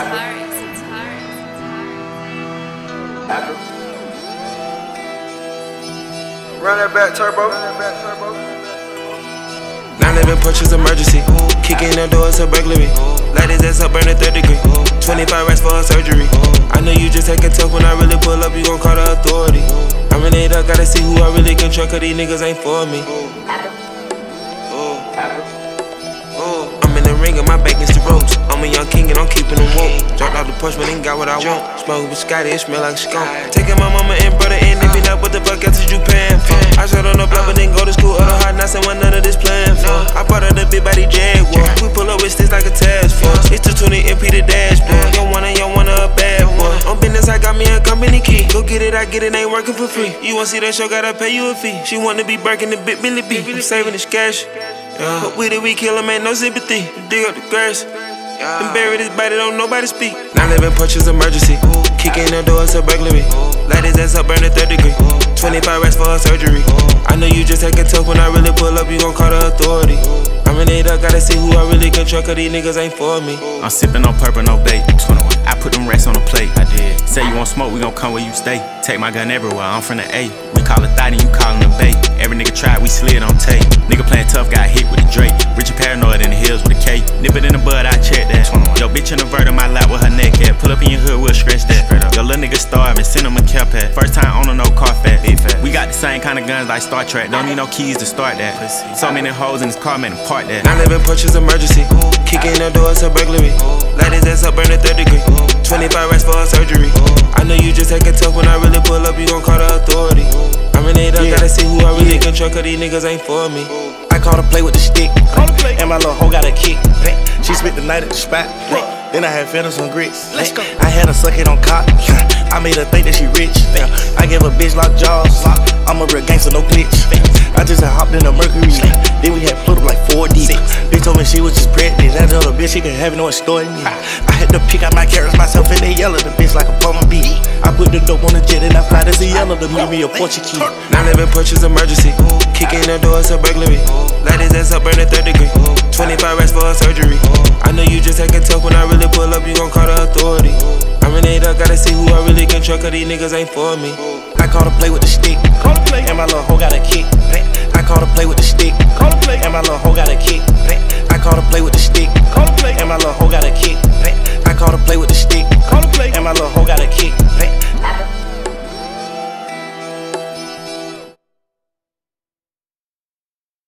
Run that back turbo. 911 Porsches emergency. Kick in the door, it's a burglary. Light his ass up, burn a 3rd degree. 25 racks for a surgery. I know you just take a tough. When I really pull up, you gon' call the authority. I'm in it up, gotta see who I really control, cause these niggas ain't for me. I'm in the ring and my back against the ropes. I'm a young king and I'm keeping them woke. Dropped out the Porsche, but ain't got what I want. Smoking with Scotty, it smell like a skunk. Taking my mama and brother in, if you not what the fuck else is you paying for? I shot on the block but didn't go to school, other hard knocks and what none of this playing for. I bought her the big body Jaguar. We pull up with sticks like a task force. It's 220 MP the dashboard. Young one a bad boy. On business, I got me a company key. Go get it, I get it, ain't working for free. You wanna see that show, gotta pay you a fee. She wanna be Birkin the big Billy B. I'm saving this cash. But with it, we kill him, ain't no sympathy. Dig up the grass and bury this body, don't nobody speak. 911 Porsches emergency. Kick in the door, it's a burglary. Light his ass up, burn a 3rd degree. 25 racks for a surgery. I know you just take a tough. When I really pull up, you gon' call the authority. I'm in it up, gotta see who I really control, cause these niggas ain't for me. I'm sipping on purple, no bait. 21. I put them racks on the plate. I did. Say you want smoke, we gon' come where you stay. Take my gun everywhere, I'm from the A. We call it thotty, you callin' the bait. Every nigga tried, we slid on tape. Nigga playing tough, got hit with a Drake. Rich and paranoid in the hills with a K. Nip it in the bud, I check that. 21. Yo, bitch in the vert on my lap with her neck at. Pull up in your hood, we'll stretch that. Yo, little nigga starving, send him a care pad. First time owner, no car fat. We got the same kind of guns like Star Trek. Don't need no keys to start that. So many hoes in this car, man, park that. 911 Porsches emergency. Kick in the door, it's a burglary. Light his ass up, burn a 3rd degree. 25 racks for a surgery. I know you just take a tough. When I really pull up, you gon' call the authority. I'm in it up, gotta see who I really control, cause these niggas ain't for me. I call to play with the stick, and my little hoe got a kick. She spent the night at the spot. Then I had feathers on grits. I had her suck it on cock. I made her think that she rich. I gave a bitch lock jaws. I'm a real gangster, no glitch. I just had hopped in the Mercury. Then we had floated like 4 deep. Bitch told me she was just pregnant. That other bitch, she could have no story in me. I had to pick out my carrots myself and they yell at the bitch like a bumblebee. I put the dope on the jet and I fly to Cielo to meet me a Portuguese. 911 Porsches emergency. Kick in the door, it's a burglary. Light his ass up, burn a 3rd degree. 25 racks for a surgery. I know you just take a tough. When I really pull up, you gon' call the authority. I'm in it up, gotta see who I really control, cause these niggas ain't for me. I call to play with the stick, and my little hoe got a kick. I call to play with the stick,